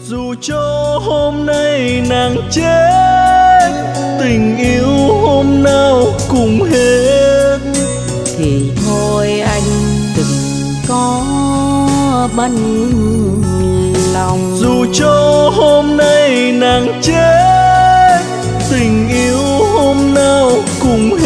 Dù cho hôm nay nàng chết, tình yêu hôm nào cũng hết. Thì thôi anh đừng có bận lòng. Dù cho hôm nay nàng chết, tình yêu hôm nào cũng